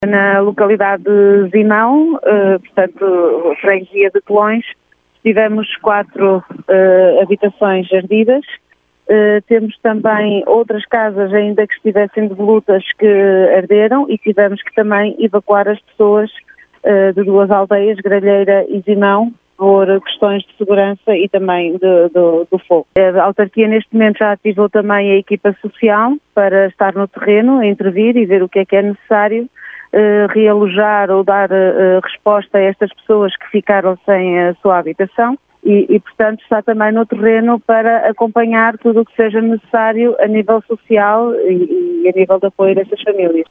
Na localidade de Zimão, portanto, freguesia de Colões, tivemos 4 habitações ardidas. Temos também outras casas ainda que estivessem devolutas que arderam e tivemos que também evacuar as pessoas de 2 aldeias, Gralheira e Zimão, por questões de segurança e também do fogo. A autarquia neste momento já ativou também a equipa social para estar no terreno, a intervir e ver o que é necessário, realojar ou dar resposta a estas pessoas que ficaram sem a sua habitação e, portanto, está também no terreno para acompanhar tudo o que seja necessário a nível social e a nível de apoio destas famílias.